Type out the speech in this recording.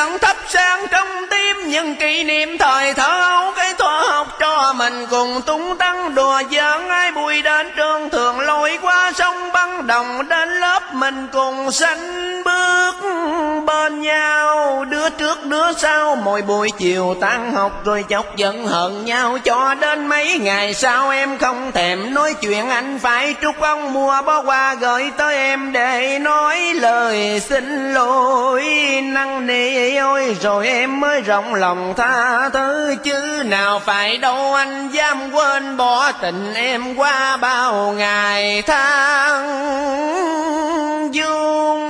vẫn thắp sáng trong tim những kỷ niệm thời thơ ấu. Cái thuở học trò mình cùng tung tăng đùa giỡn, ai bụi đến trường thường lội qua sông băng đồng, đến lớp mình cùng sánh bước bên nhau, đứa trước đứa sau. Mỗi buổi chiều tan học rồi chọc giận hờn nhau, cho đến mấy ngày sau em không thèm nói chuyện. Anh phải trút ông mua bó hoa gửi tới em để nói lời xin lỗi năn nỉ. Ôi rồi em mới rộng lòng tha thứ, chứ nào phải đâu anh dám quên bỏ tình em qua bao ngày tháng dung.